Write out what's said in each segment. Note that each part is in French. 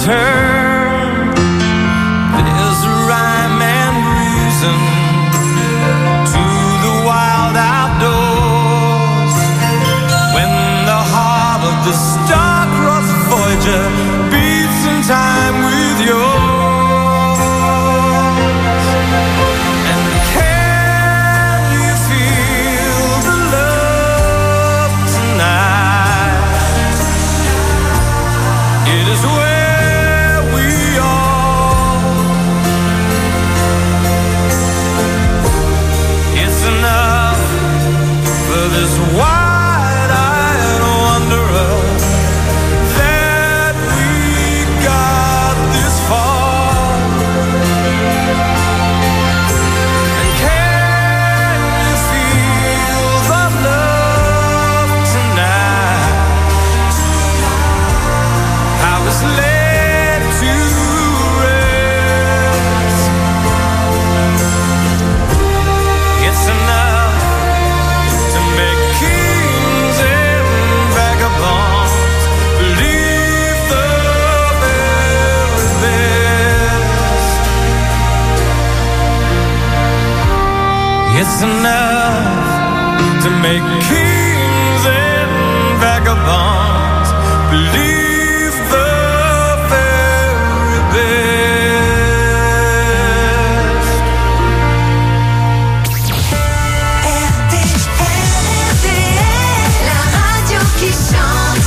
return. There's a rhyme and reason to the wild outdoors. When the heart of the star-crossed Voyager beats in time with yours. It's enough to make kings and vagabonds believe the very best. RTL, la radio qui chante.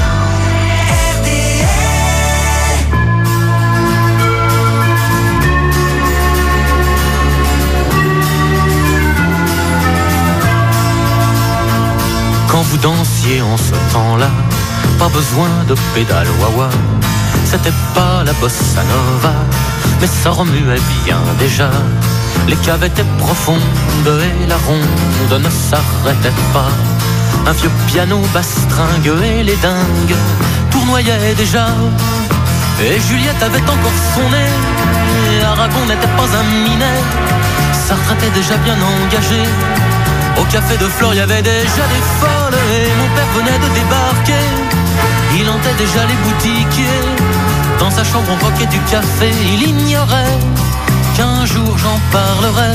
Quand vous dansiez en ce temps-là, pas besoin de pédale wah-wah. C'était pas la bossa nova, mais ça remuait bien déjà. Les caves étaient profondes et la ronde ne s'arrêtait pas. Un vieux piano bastringue et les dingues tournoyaient déjà. Et Juliette avait encore son nez, Aragon n'était pas un minet. Sartre était déjà bien engagé. Au café de Flore, il y avait déjà des folles et mon père venait de débarquer. Il hantait déjà les boutiquiers. Dans sa chambre, on croquait du café. Il ignorait qu'un jour j'en parlerai.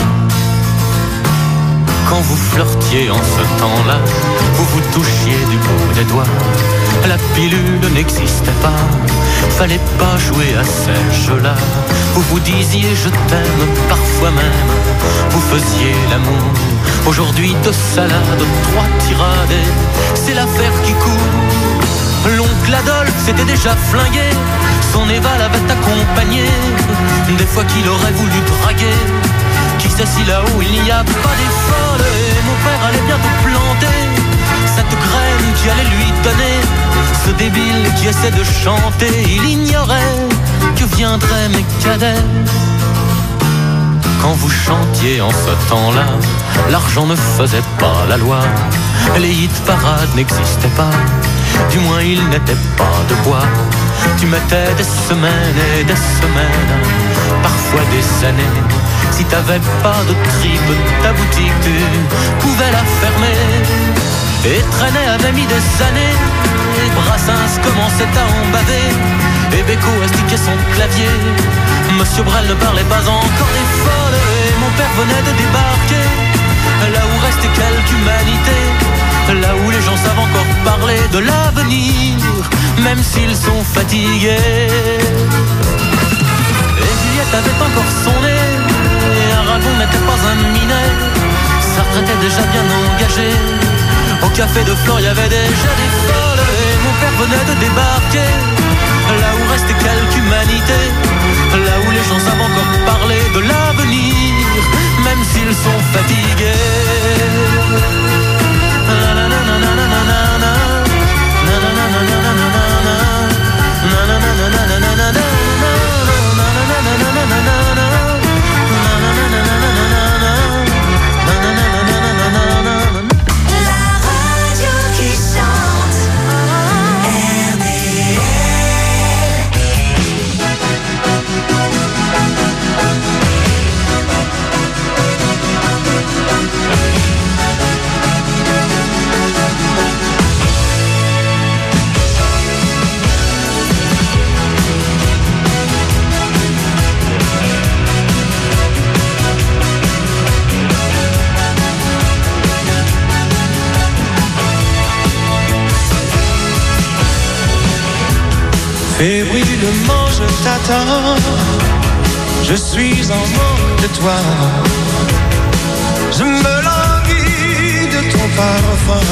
Quand vous flirtiez en ce temps-là, vous vous touchiez du bout des doigts. La pilule n'existait pas, fallait pas jouer à ces jeux-là. Vous vous disiez je t'aime, parfois même vous faisiez l'amour. Aujourd'hui 2 salades, 3 tirades, c'est l'affaire qui court. L'oncle Adolphe s'était déjà flingué, son Eva l'avait accompagné. Des fois qu'il aurait voulu draguer, qui sait si là-haut il n'y a pas des folles. Et mon père allait bientôt planter cette graine qui allait lui donner ce débile qui essaie de chanter. Il ignorait que viendraient mes cadets. Quand vous chantiez en ce temps-là, l'argent ne faisait pas la loi. Les hit parades n'existaient pas, du moins ils n'étaient pas de bois. Tu mettais des semaines et des semaines, parfois des années. Si t'avais pas de tripe, ta boutique tu pouvais la fermer. Et Trenet avait mis des années, et Brassens commençait à en baver. Et Beko astiquait son clavier, Monsieur Brel ne parlait pas encore des folles. Et mon père venait de débarquer, là où restait quelque humanité, là où les gens savent encore parler de l'avenir, même s'ils sont fatigués. Et Juliette avait encore son nez, et Aragon n'était pas un minet. Sartre était déjà bien engagé. Au café de Flore, il y avait déjà des folles. Et mon père venait de débarquer, là où restait quelque humanité, là où les gens savent encore parler de l'avenir, même s'ils sont fatigués. La radio qui chante. Fébrilement je t'attends, je suis en manque de toi. Je me languis de ton parfum.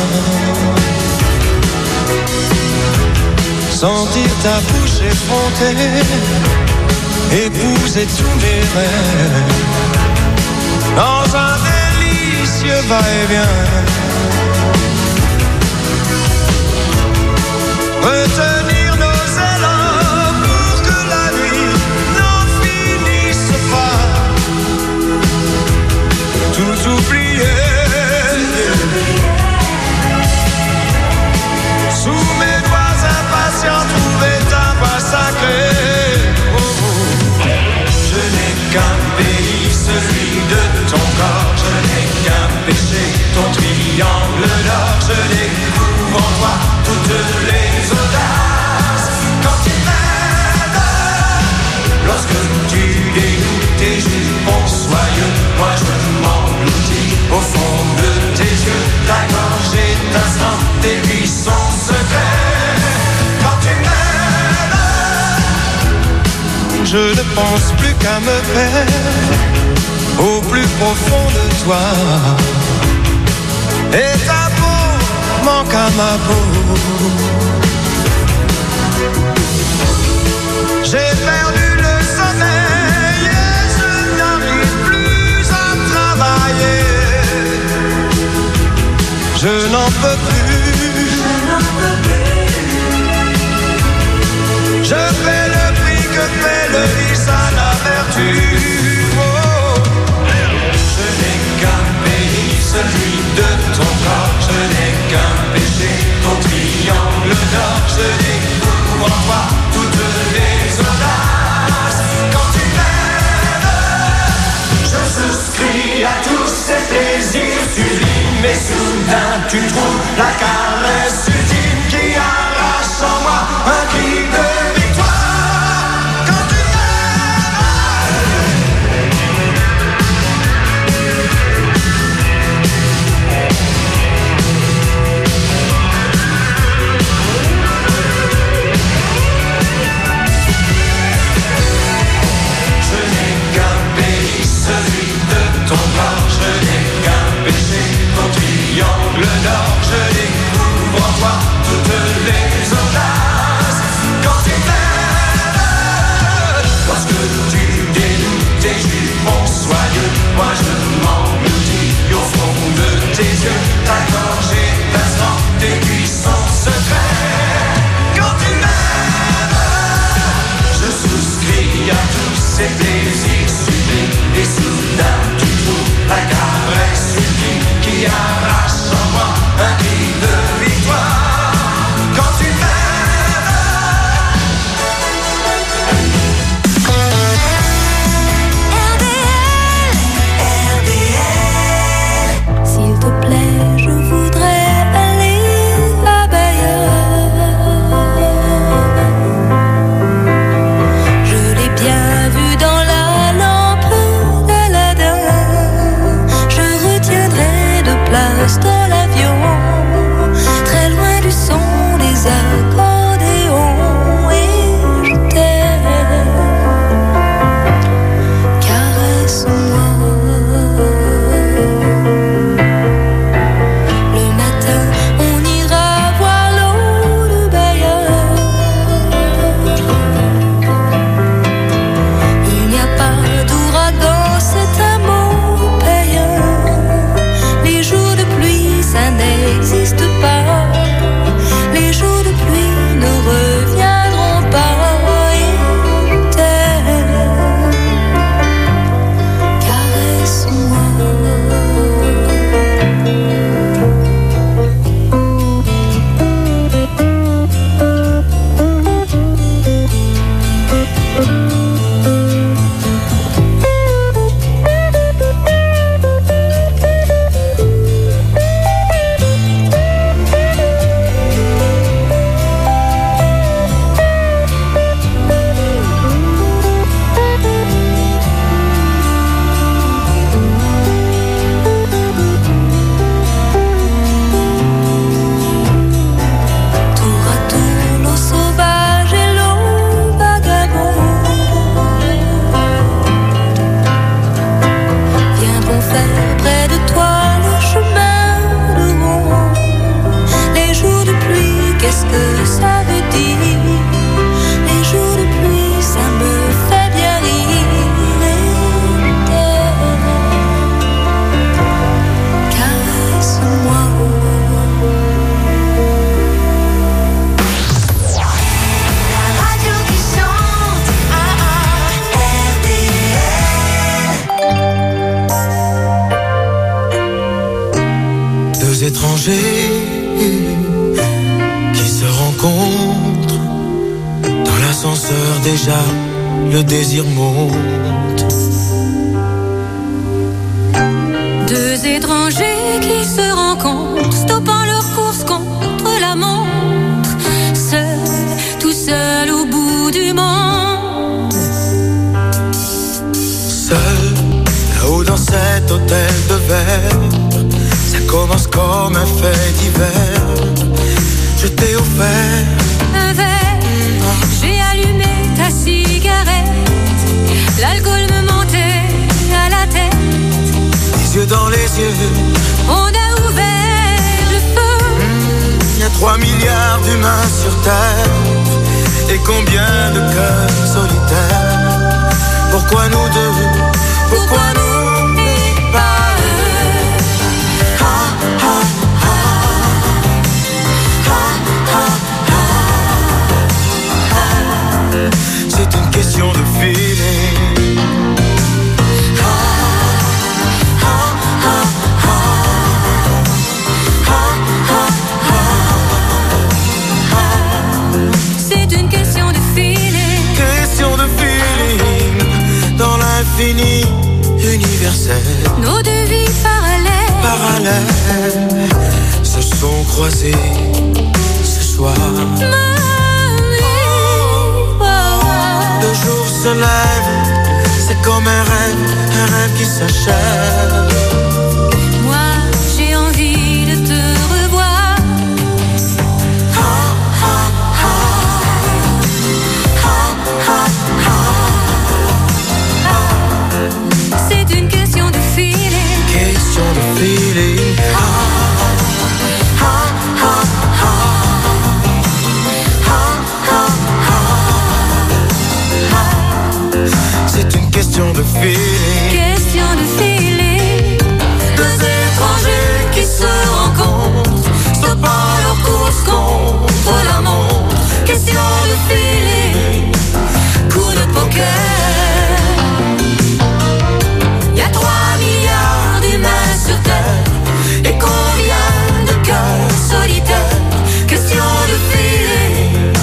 Sentir ta bouche effrontée, épouser tous mes rêves, dans un délicieux va-et-vient. Retenir nos élans pour que la nuit n'en finisse pas. Tout oublier. Sous mes doigts impatients, trouver ta voix sacrée. Oh, oh. Je n'ai qu'un pays, celui de ton corps. Je n'ai qu'un péché, ton triangle d'or. Je découvre en toi toutes les audaces. Quand tu m'aides, lorsque tu dénoues tes jupons soyeux, moi je m'engloutis au fond de tes yeux. Ta gorge étincelante, tes buissons secrets. Quand tu m'aides, je ne pense plus qu'à me perdre au plus profond de toi. Et ta peau manque à ma peau. J'ai perdu le sommeil et je n'arrive plus à travailler. Je n'en peux plus. Je paie le prix que paie le vice à la vertu. Oh. Je n'ai qu'un pays, celui de ton corps. Je n'ai qu'un péché, ton triangle d'or. Je découvre en toi toutes les audaces. Quand tu m'aimes, je souscris à tous ces plaisirs sublimes. Et soudain tu trouves la caresse ultime qui arrache en moi un cri de victoire. Quand tu ton corps, je n'ai qu'un péché, ton triangle d'or, je découvre rencontre. Dans l'ascenseur déjà, le désir monte. Deux étrangers qui se rencontrent, stoppant leur course contre la montre. Seul, tout seul au bout du monde. Seul, là-haut dans cet hôtel de verre, ça commence comme un fait divers. Je t'ai offert un verre, j'ai allumé ta cigarette. L'alcool me montait à la tête. Les yeux dans les yeux, on a ouvert le feu. Y a 3 milliards d'humains sur terre, et combien de cœurs solitaires. Pourquoi nous deux, pourquoi nous et pas eux? C'est une question de feeling. C'est une question de feeling. Question de feeling. Dans l'infini universel, Nos deux vies parallèles se sont croisées ce soir. Le jour se lève, c'est comme un rêve qui s'achève. Moi, j'ai envie de te revoir. C'est une question de feeling. Question de feeling. C'est une question de feeling. Question de feeling. Deux étrangers qui se rencontrent, stoppant leur course contre la montre. Question de feeling. Coup de poker. Y a 3 milliards d'humains sur terre, et combien de cœurs solitaires. Question de feeling.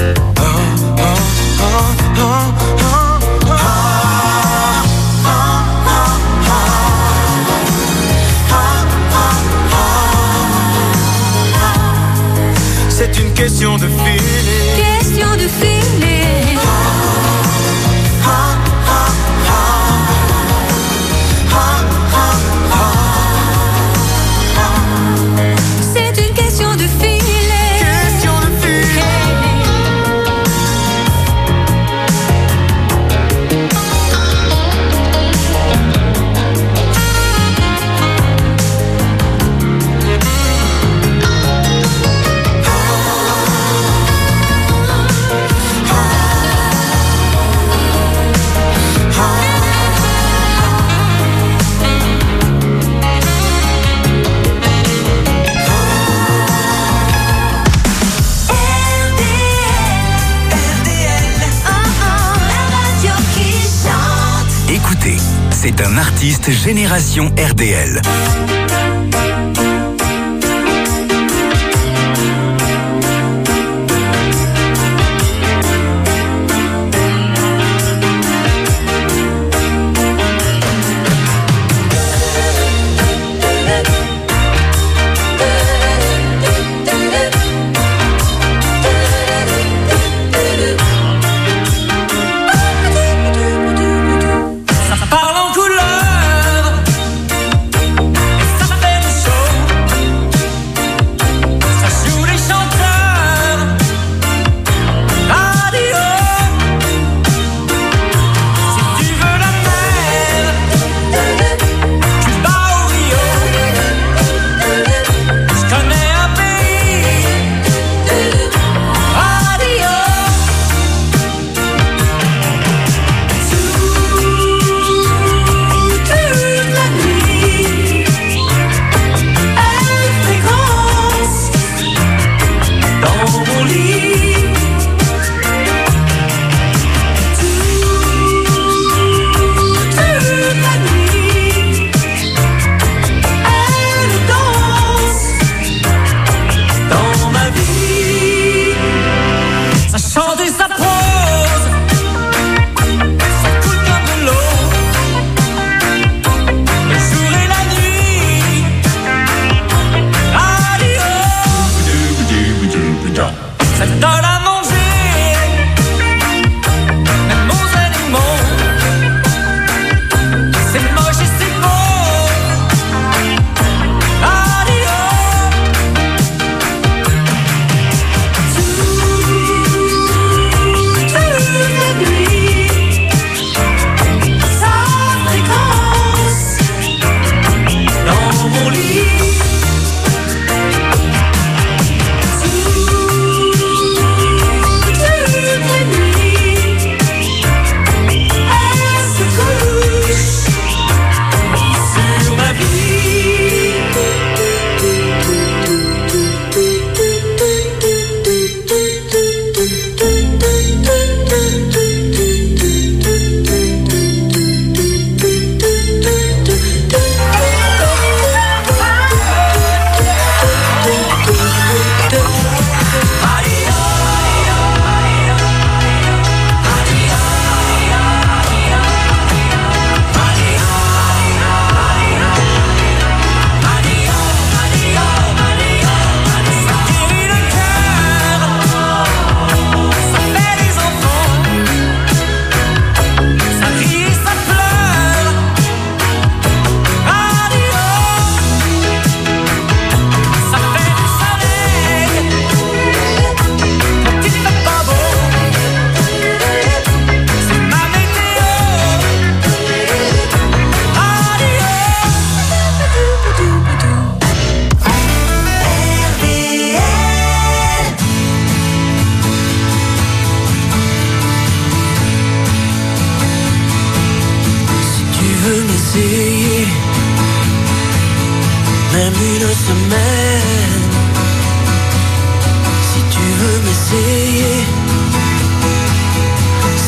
C'est une question de feeling. Question de feeling. C'est une question de feeling. Question de feeling. Écoutez, c'est un artiste Génération RDL. Ça parle en couleur, ça fait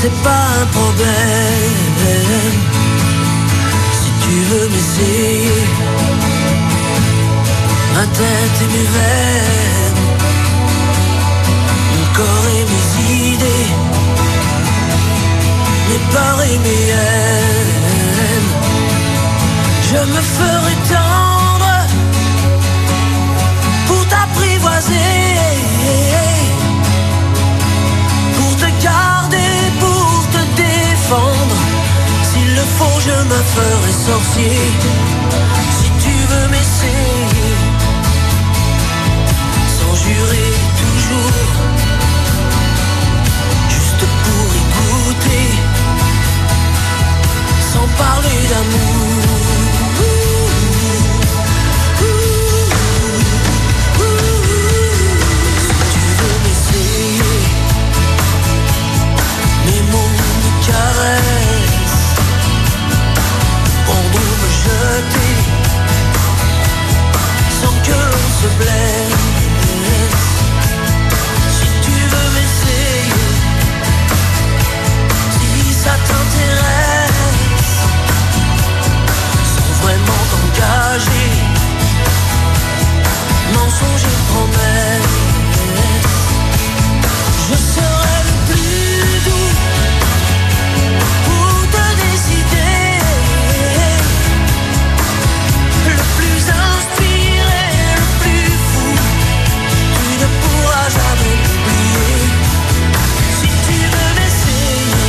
c'est pas un problème. Si tu veux m'essayer, ma tête et mes veines, mon corps et mes idées, mes peurs et mes haines. Je me ferai tendre pour t'apprivoiser, pour te garder, pour te défendre. S'il le faut, je me ferai sorcier. Si tu veux m'essayer, sans jurer toujours, juste pour y goûter, sans parler d'amour. Prendre ou me jeter sans que l'on se blesse. Si tu veux m'essayer, si ça t'intéresse, sans vraiment t'engager, mensonge et promesse, je serai le plus doux pour te décider, le plus inspiré, le plus fou. Tu ne pourras jamais m'oublier. Si tu veux m'essayer,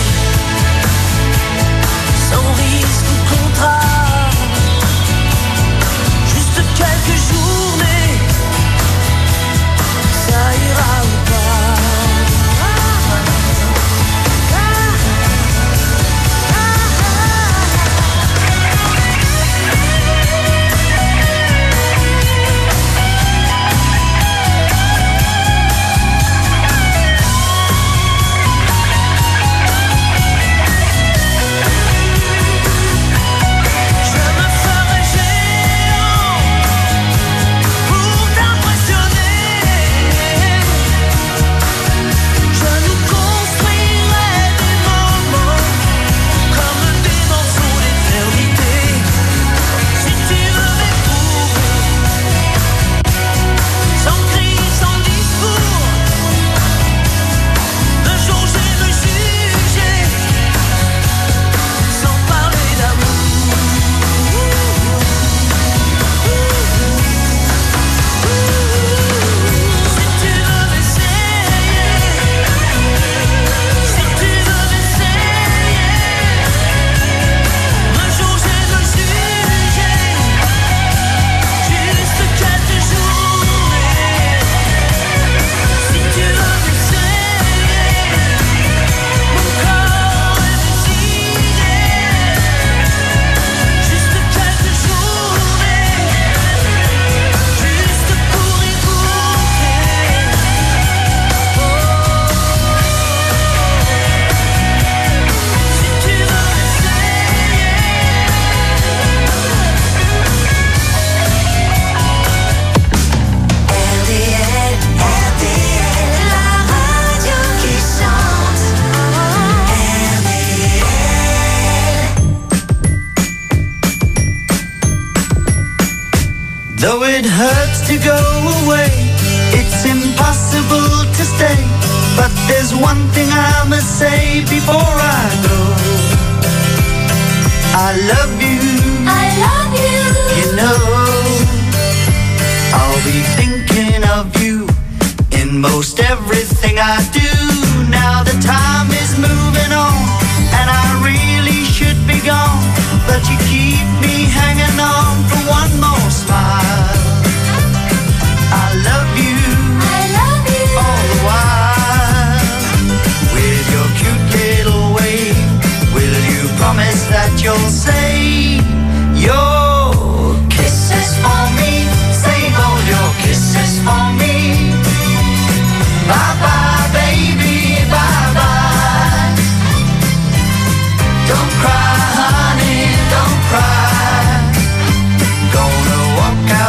sans risque ou contrat, juste quelques journées, ça ira ou pas. Though it hurts to go away, it's impossible to stay. But there's one thing I must say before I go. I love you. I love you. You know, I'll be thinking of you in most everything I do. Now the time is moving on, and I really should be gone, but you keep me hanging on for one more smile. I love you. I love you. All the while, with your cute little way, will you promise that you'll say your kisses for me? Save all your kisses for me. Bye bye, baby, bye bye. Don't cry, honey, don't cry. Gonna walk out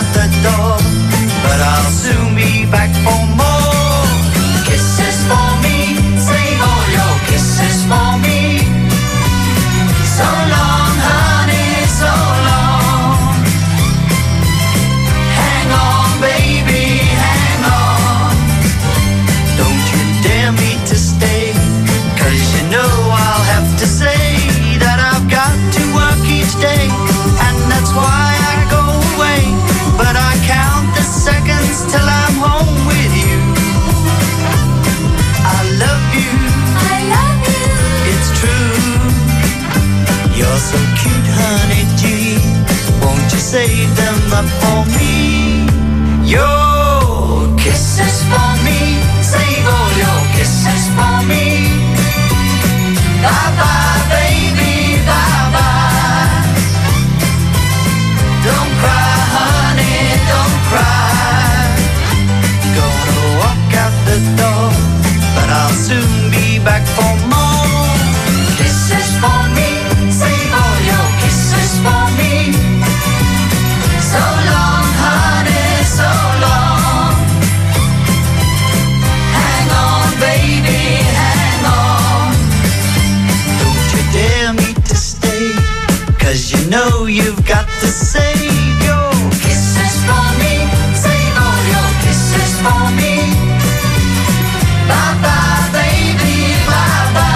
soon be back for more. Kisses for me, save all your kisses for me. So long, honey, so long. Hang on, baby, hang on. Don't you dare me to stay, 'cause you know you've got to save your kisses for me. Save all your kisses for me. Bye bye, baby, bye bye.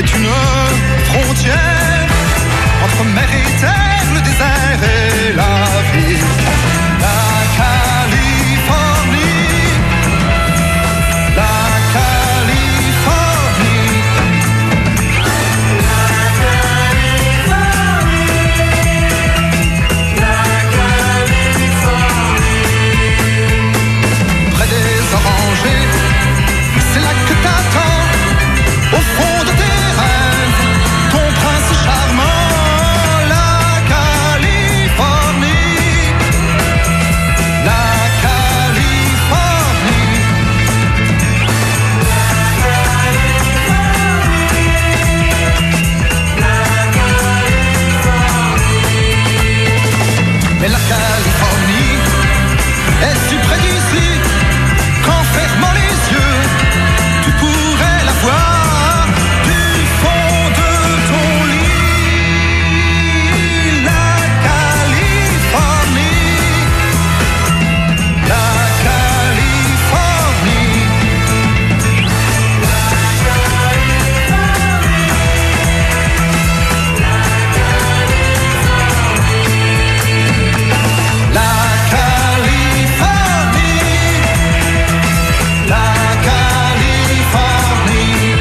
est une frontière entre mer et terre, le désert et la vie. La Californie, la Californie, la Californie, la Californie. Près des orangers, c'est là que t'attends, au fond de tes rêves, ton prince charmant. La Californie, la Californie, mais la Californie est si près d'ici qu'en fermant les yeux, tu pourrais la voir du fond de ton lit. La Californie, la Californie, la Californie, la Californie.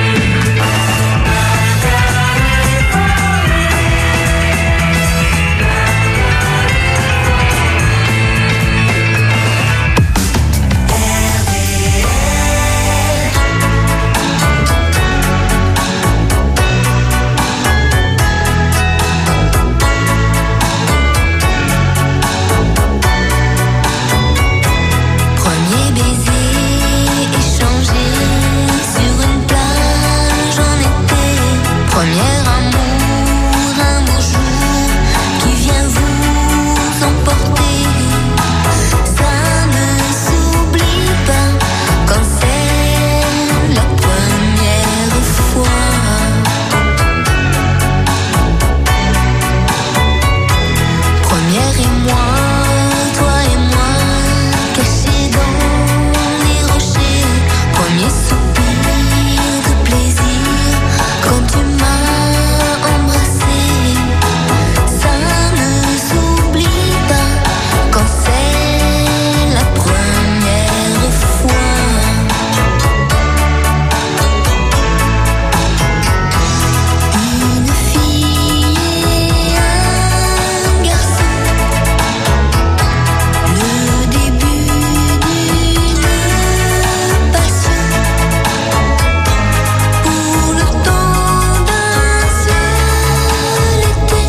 Premier baiser échangé sur une plage en été. Premier amour, un beau jour qui vient vous emporter. Ça ne s'oublie pas quand c'est la première fois. Première émoi, toi et moi, cachés dans les rochers. Premier soupir de plaisir quand tu m'as embrassé. Ça ne s'oublie pas quand c'est la première fois. Une fille et un garçon, le début d'une passion. Pour le temps d'un seul été,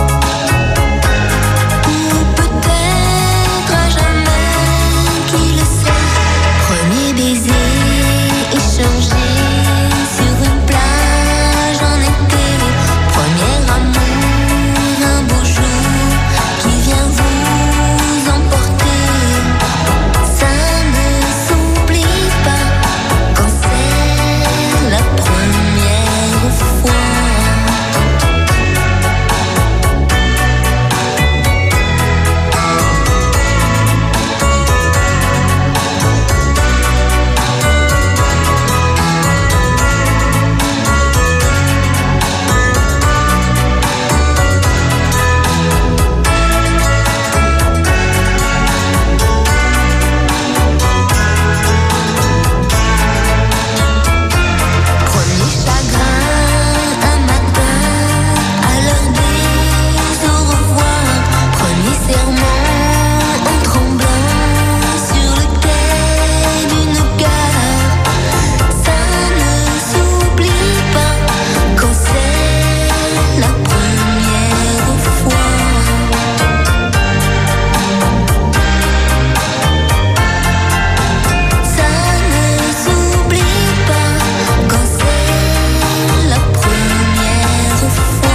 ou peut-être à jamais, qui le sait. Premier baiser échangé sur une plage en été. Premier amour, un beau jour qui vient vous emporter. Ça ne s'oublie pas quand c'est la première fois. Premier chagrin, un matin, à l'heure des au revoir. Premier serment en tremblant sur le quai d'une gare. Ça ne s'oublie pas quand c'est la première fois. Ça ne s'oublie pas quand c'est la première fois.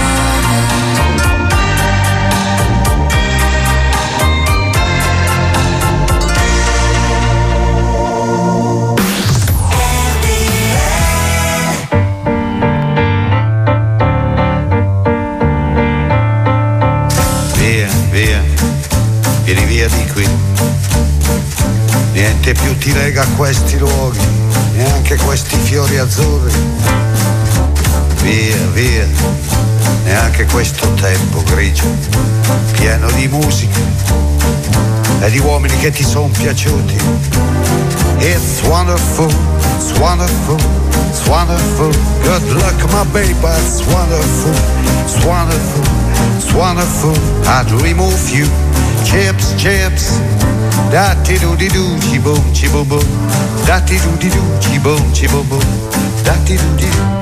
Via, via, vieni via di qui. Niente più ti lega a questi luoghi, neanche questi fiori azzurri. via, via, neanche questo tempo grigio, pieno di musica e di uomini che ti sono piaciuti. It's wonderful, it's wonderful, it's wonderful. Good luck my baby, it's wonderful, it's wonderful, it's wonderful. I dream of you, chips, chips. Da-ti-do-di-do, ci-boom, ci-boom-boom. Da-ti-do-di-do, ci-boom, ci-boom-boom. Da-ti-do-di-do.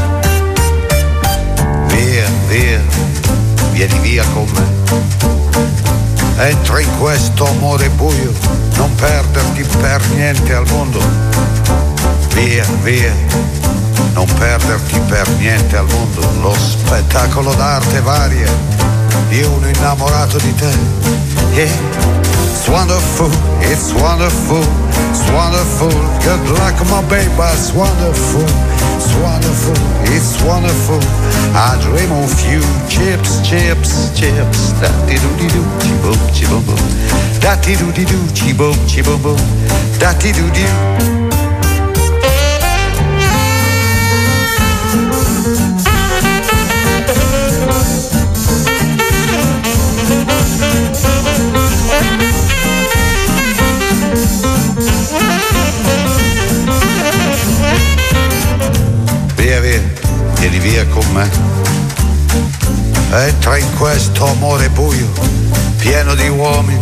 Via, via, vieni via con me. Entra in questo amore buio, non perderti per niente al mondo. Via, via, non perderti per niente al mondo. Lo spettacolo d'arte varia di uno innamorato di te. It's wonderful, it's wonderful, it's wonderful. Good luck my baby, it's wonderful, it's wonderful, it's wonderful. I dream of you, chips, chips, chips. Da-ti-do-di-do, ci-boom, ci-boom-boom. Da-ti-do-di-do, ci-boom, ci-boom-boom. Da-ti-do-di-do. Via, via, vieni via con me. Entra in questo amore buio, pieno di uomini.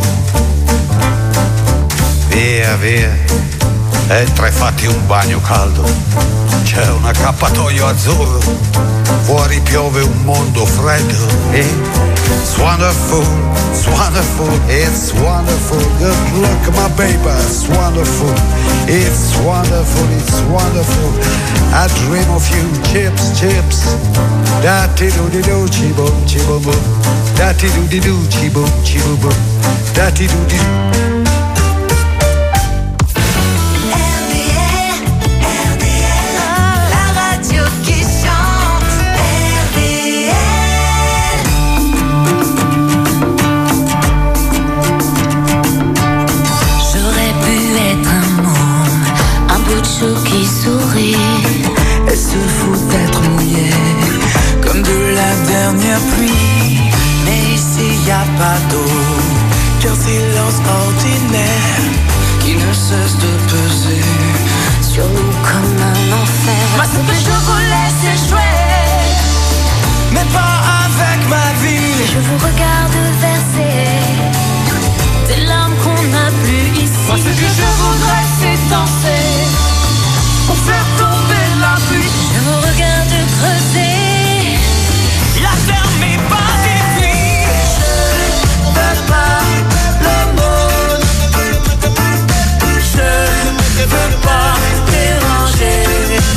Via, via, entra e fatti un bagno caldo. C'è un accappatoio azzurro, fuori piove un mondo freddo. It's wonderful, it's wonderful, it's wonderful. Good luck my baby, it's wonderful, it's wonderful, it's wonderful. I dream of you, chips, chips. Da-ti-do-di-do, ci-boom, ci-boom-boom. Da-ti-do-di-do, ci-boom, ci-boom-boom. Da-ti-do-di-do. Qui sourit, elle se fout d'être mouillée comme de la dernière pluie. Mais ici y a pas d'eau, qu'un silence ordinaire qui ne cesse de peser sur nous comme un enfer. Moi ce que je vous laisse échouer, mais pas avec ma vie. Je vous regarde verser des larmes qu'on n'a plus ici. Moi ce que je voudrais c'est danser pour faire tomber la pluie. Je vous regarde creuser la terre n'est pas détruite. Je veux pas le monde, je veux pas déranger,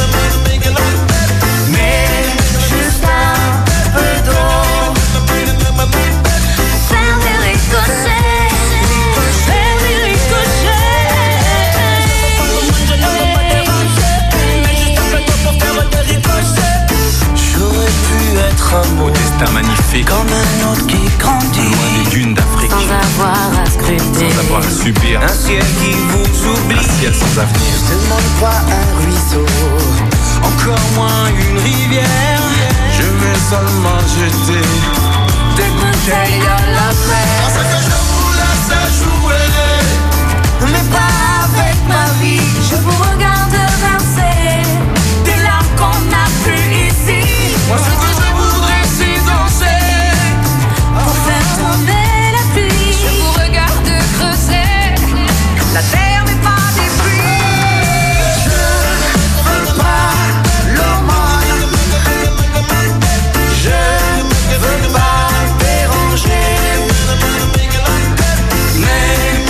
mais juste un peu d'eau pour faire des ricochets, faire des ricochets. J'aurais pu être un beau destin magnifique, comme un autre qui grandit loin des dunes d'Afrique, sans avoir à scruter, sans avoir à subir un ciel qui vous oublie, un ciel sans avenir. Je demande pas un ruisseau, encore moins une rivière. Je vais seulement jeter des bouteilles à la mer. C'est que je vous laisse jouer, mais pas avec ma vie. je vous regarde verser Des larmes qu'on n'a plus ici. Moi ce que je voudrais c'est danser pour faire tomber la pluie. Je vous regarde creuser, la terre n'est pas détruite. Je veux pas l'aumône, je veux pas déranger, mais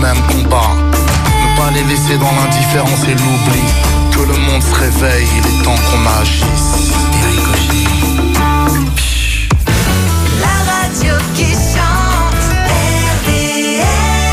même combat. Ne pas les laisser dans l'indifférence et l'oubli. Que le monde se réveille, il est temps qu'on agisse. La radio qui chante, RDL.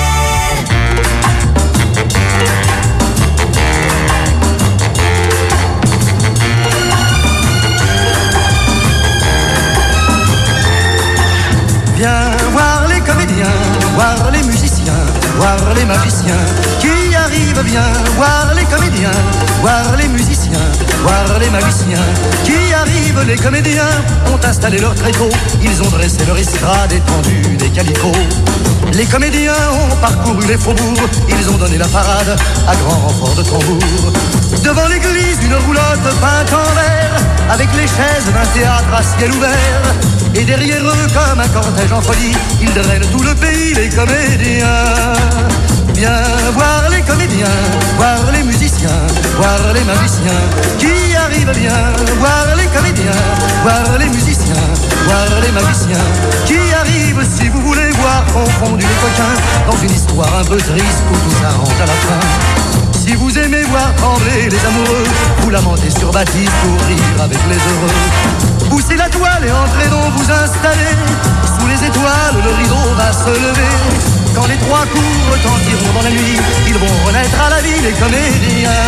Viens voir les comédiens, voir les musiciens, voir les magiciens qui arrivent bien. Voir les comédiens, voir les musiciens, voir les magiciens qui arrivent. Les comédiens ont installé leur tréteau, ils ont dressé leur estrade étendue des calicots. Les comédiens ont parcouru les faubourgs, ils ont donné la parade à grand renfort de tambour. Devant l'église, une roulotte peinte en vert, avec les chaises d'un théâtre à ciel ouvert. Et derrière eux, comme un cortège en folie, ils drainent tout le pays, les comédiens. Viens voir les comédiens, voir les musiciens, voir les magiciens qui arrivent bien. Voir les comédiens, voir les musiciens, voir les magiciens qui arrivent. Si vous voulez voir confondus les coquins dans une histoire un peu triste où tout s'arrange à la fin. Si vous aimez voir trembler les amoureux, vous lamentez sur Baptiste pour rire avec les heureux. Poussez la toile et entrez donc vous installer. Sous les étoiles, le rideau va se lever. Quand les trois coups retentiront dans la nuit, ils vont renaître à la vie, les comédiens.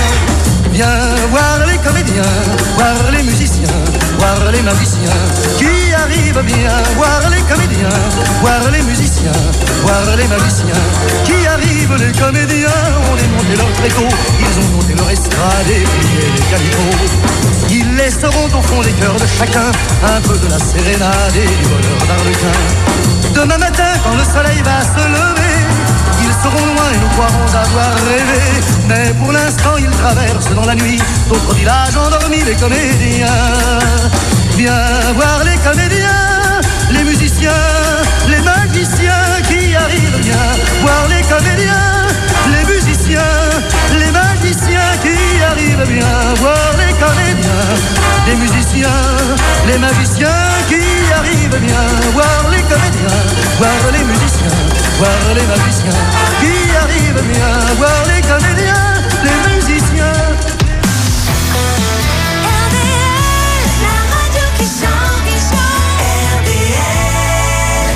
Viens voir les comédiens, voir les musiciens, voir les magiciens qui arrivent bien. Voir les comédiens, voir les musiciens, voir les magiciens qui arrivent. Les comédiens ont démonté leur tréteau, ils ont monté leur estrade et plié les calicots. Ils laisseront au fond des cœurs de chacun un peu de la sérénade et du bonheur d'Arlequin. Demain matin, quand le soleil va se lever, ils seront loin et nous croirons avoir rêvé. Mais pour l'instant, ils traversent dans la nuit d'autres villages endormis, les comédiens. Viens voir les comédiens, les musiciens, les magiciens qui arrivent bien. Voir les comédiens, les musiciens, les magiciens qui arrivent bien. Voir les comédiens, les musiciens, les magiciens qui arrivent bien. Voir les comédiens, voir les musiciens, voir les magiciens qui arrivent bien. Voir les comédiens, les musiciens. RDL, la radio qui chante, RDL.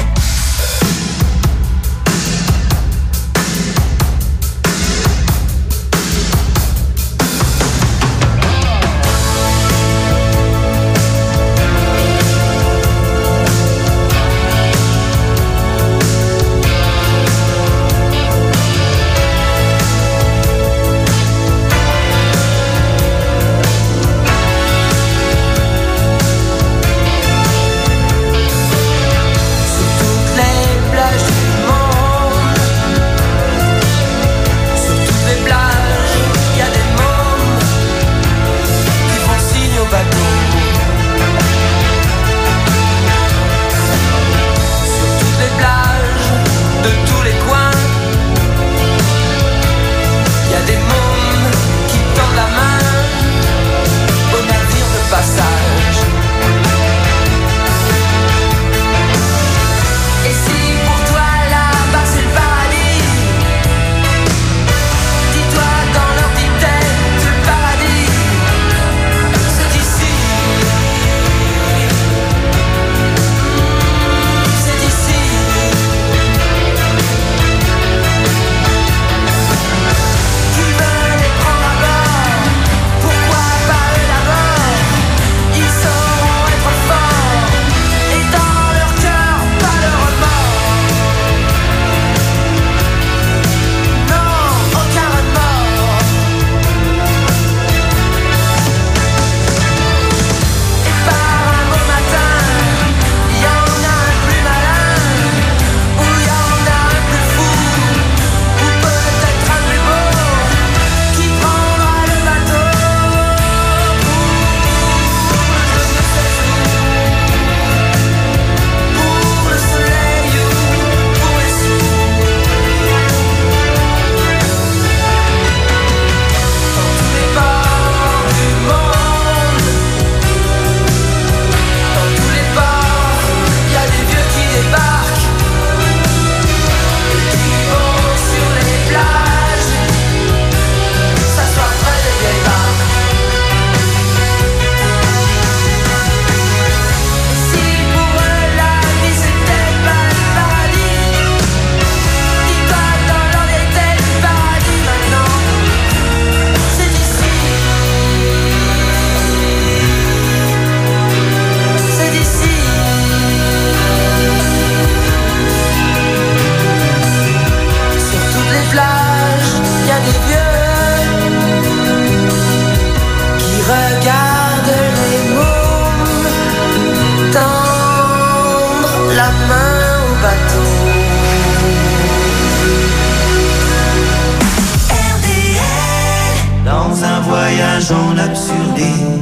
nage en l'absurdité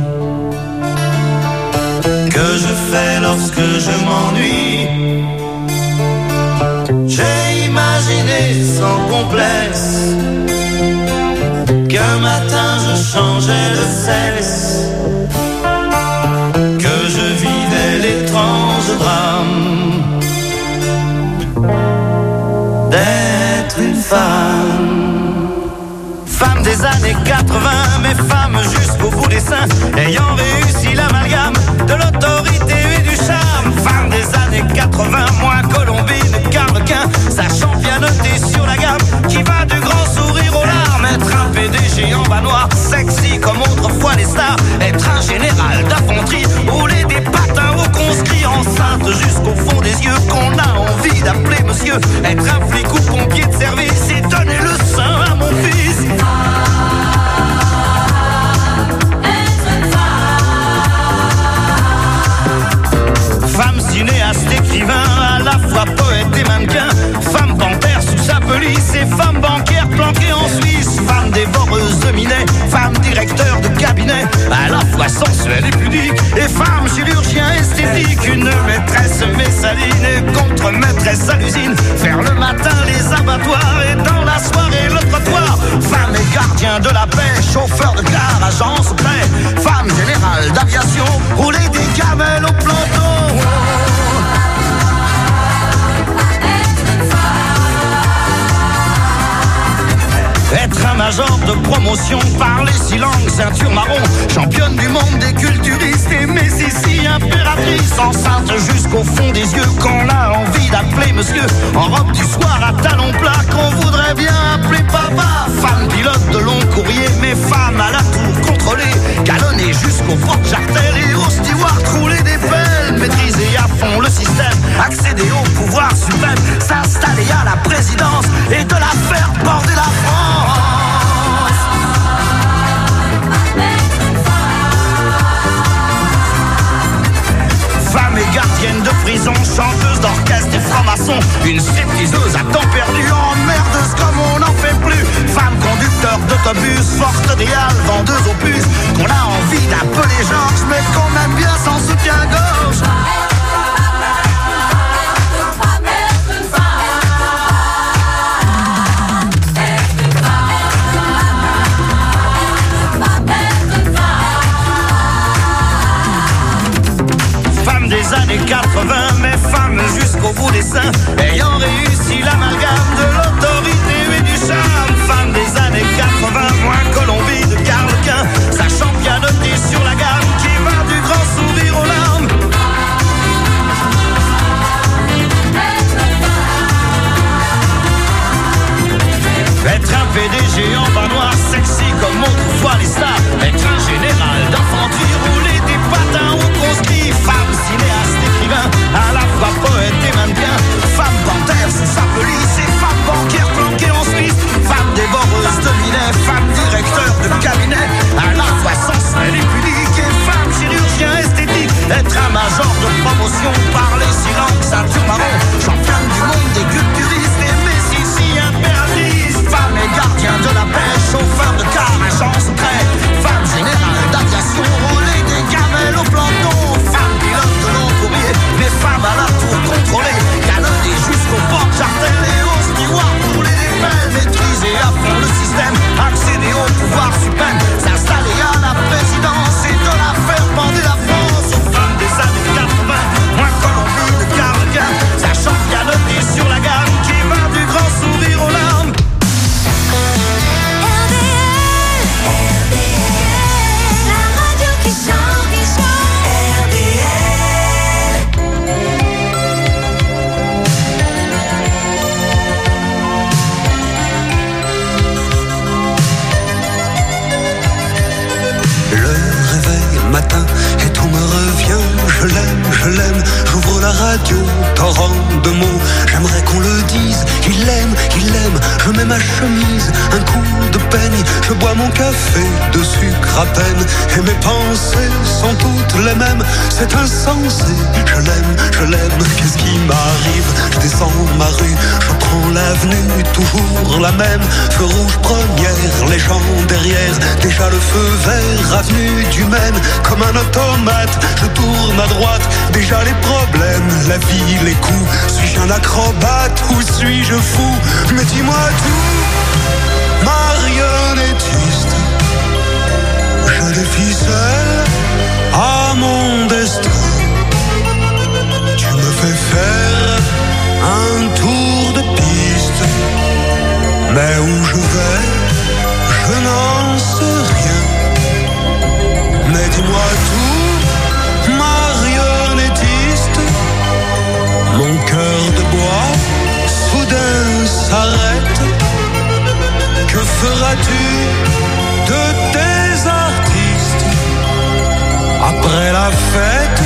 que je fais lorsque je m'ennuie. J'ai imaginé sans complexe qu'un matin je changeais de sexe, que je vivais l'étrange drame d'être une femme. Femme des années 80, mais femme jusqu'au bout des seins, ayant réussi l'amalgame de l'autorité et du charme. Femme des années 80, moins Colombine qu'Arlequin, sachant pianoter sur la gamme, qui va du grand sourire aux larmes. Être un PDG en bas noir, sexy comme autrefois les stars. Être un général d'infanterie, rouler des patins aux conscrits, enceinte jusqu'au fond des yeux, qu'on a envie d'appeler monsieur. Être un flic ou pompier de service et donner le sein à mon fils. Femme cinéaste, écrivain, à la fois poète et mannequin. Femme panthère sous sa pelisse et femme bancaire planquée en Suisse. Femme dévoreuse de minet, femme directeur de cabinet, à la fois sensuelle et pudique. Et femme chirurgien esthétique, une maîtresse messaline et contre-maîtresse à l'usine. Faire le matin les abattoirs et dans la soirée le trottoir. Femme et gardien de la paix, chauffeur de car, agent secret. Femme générale d'aviation, rouler des camels au planton. Être un major de promotion, parler 6 langues, ceinture marron, championne du monde des culturistes et Messissi, impératrice, enceinte jusqu'au fond des yeux, qu'on a envie d'appeler monsieur, en robe du soir à talons plats, qu'on voudrait bien appeler papa. Femme pilote de long courrier, mais femme à la tour contrôlée, galonnée jusqu'au porte-jartel et au steward rouler des pelles, maîtriser à fond le système, accéder au pouvoir suprême, s'installer à la présidence et de la faire border la France. Femme et gardienne de prison, chanteuse d'orchestre et franc-maçon, une stripteaseuse à temps perdu, emmerdeuse comme on n'en fait plus. Femme conducteur d'autobus, forte idéale, vendeuse aux puces, qu'on a envie d'appeler Georges, mais qu'on aime bien sans soutien-gorge. Des années 80, mais femme jusqu'au bout des seins, ayant réussi l'amalgame de l'autorité et du charme. Femme des années 80, moins Colombie de Carlequin, sachant pianoter sur la gamme, qui va du grand sourire aux larmes. Être un PDG en bas noir, sexy comme autrefois les stars. Être un général d'infanterie, rouler des patins au conscrit. Femme cinéaste, écrivain, à la fois poète et mannequin. Femme panthère sous sa pelisse et femme bancaire planquée en Suisse. Femme dévoreuse de minet, femme directeur de cabinet, à la fois sensuelle et pudique. Et femme chirurgien esthétique, être un major de promotion, parler 6 langues, ceinture marron, championne du monde des culturistes et Messissi, impératrice. Femme et gardien de la paix, chauffeur de car, agent secret. Femme générale d'aviation, rouler des gamelles au planton. Femme pilote de long courrier, mais femme à la tour contrôlée, galonnée jusqu'au porte-jartel et au steward, rouler des pelles, maîtriser à fond le système, accéder au pouvoir suprême, s'installer à la présidence et de la faire bander la France. Aux femmes des années 80, moins Colombie de Carlequin, sachant pianoter sur la gamme, qui va du grand sourire aux larmes. Matin et tout me revient, je l'aime, j'ouvre la radio, torrent de mots, j'aimerais qu'on le dise, il l'aime, je mets ma chemise, un coup de peigne, je bois mon café de sucre à peine, et mes pensées sont toutes les mêmes, c'est insensé, je l'aime, qu'est-ce qui m'arrive, je descends ma rue, je prends la l'avenue, toujours la même. Feu rouge première, les gens derrière. Déjà le feu vert, avenue du Maine. Comme un automate, je tourne à droite. Déjà les problèmes, la vie, les coups. Suis-je un acrobate ou suis-je fou? Mais dis-moi tout, marionnettiste. Je les ficelle à mon destin. Tu me fais faire un tour de piste, mais où je vais, je n'en sais rien. Mais dis-moi tout, marionnettiste. Mon cœur de bois soudain s'arrête. Que feras-tu de tes artistes après la fête?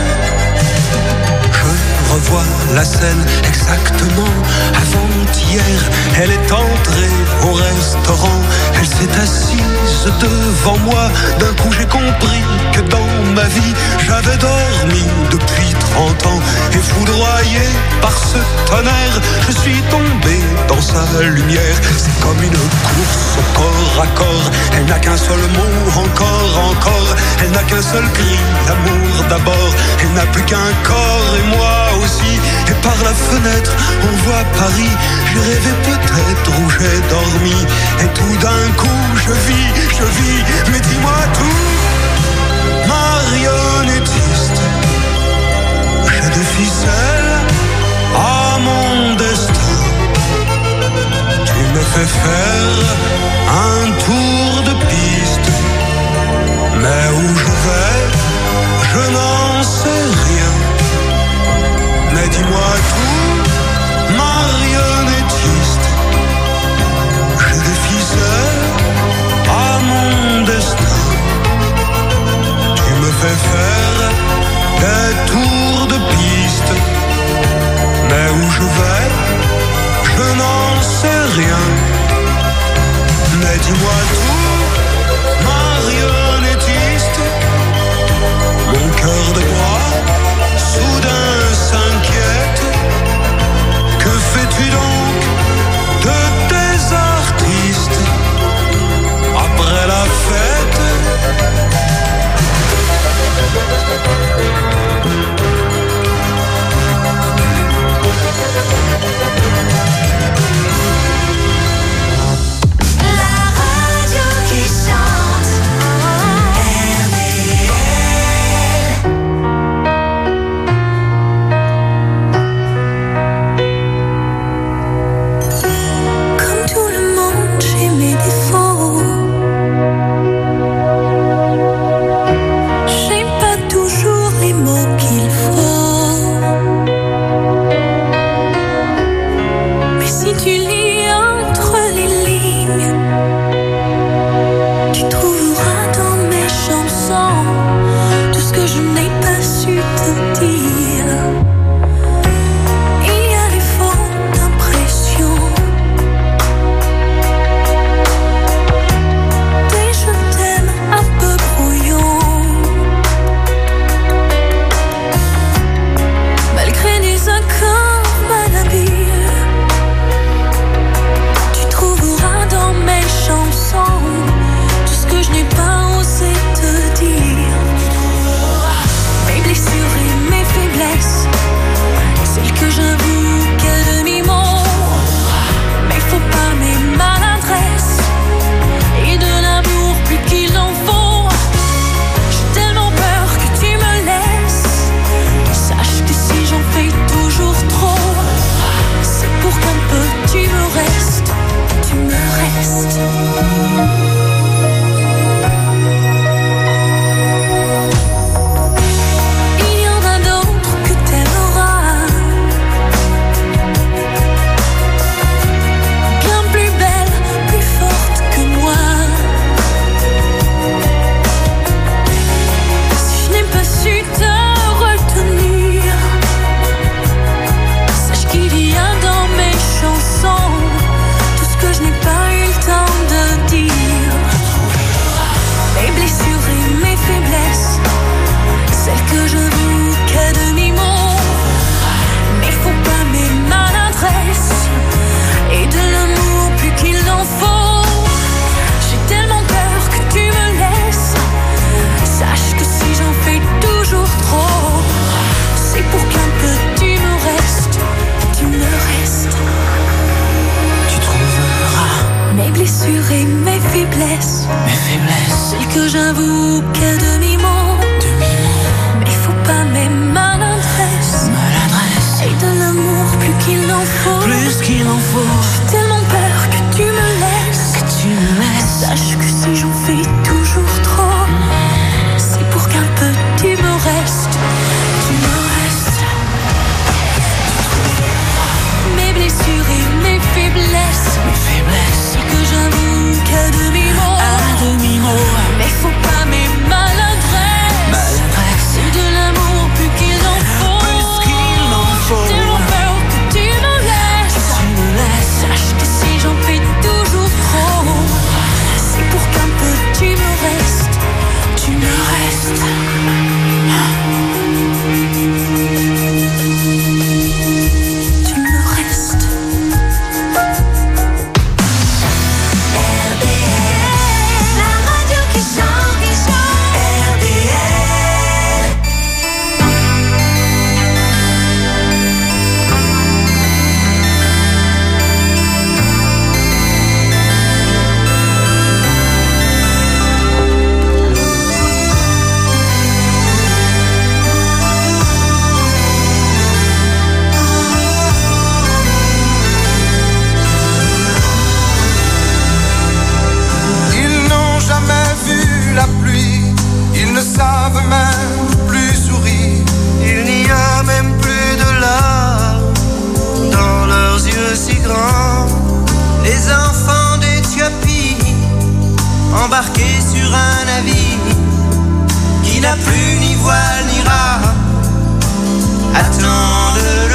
Je revois la scène exactement avant-hier. Elle est entrée au restaurant. Elle s'est assise devant moi. D'un coup j'ai compris que dans ma vie j'avais dormi depuis 30 ans. Et foudroyé par ce tonnerre, je suis tombé dans sa lumière. C'est comme une course au corps à corps. Elle n'a qu'un seul mot, encore. Elle n'a qu'un seul cri, l'amour d'abord. Elle n'a plus qu'un corps et moi aussi. Et par la fenêtre on voit Paris. J'ai rêvé peut-être où j'ai dormi. Et tout d'un coup je vis. Mais dis-moi tout, marionnettiste. J'ai des ficelles à mon destin. Tu me fais faire un tour de piste, mais où je vais, je n'en sais rien. Mais dis-moi tout, marionnettiste. J'ai des ficelles à mon destin. Tu me fais faire des tours de piste, mais où je vais, je n'en sais rien. Mais dis-moi tout, marionnettiste. Mon cœur de bois soudain s'inquiète. Que fais-tu donc de tes artistes après la fête? blessures et mes faiblesses. Celles que j'avoue qu'à demi-mot. Mais faut pas mes maladresses. Et de l'amour plus qu'il n'en faut. J'ai tellement peur que tu me laisses. Sache que si j'en fais toujours trop, c'est pour qu'un peu tu me restes. Mes blessures et mes faiblesses. C'est que j'avoue qu'à demi-mot. Mais faut pas mes maladresses. C'est de l'amour plus qu'il en faut. J'ai tellement peur que tu me laisses. Sache que si j'en fais toujours trop, c'est pour qu'un peu tu me restes. Tu me restes. Ne savent même plus sourire. Il n'y a même plus de larmes dans leurs yeux si grands. Les enfants d'Éthiopie embarqués sur un navire qui n'a plus ni voile ni rame attendent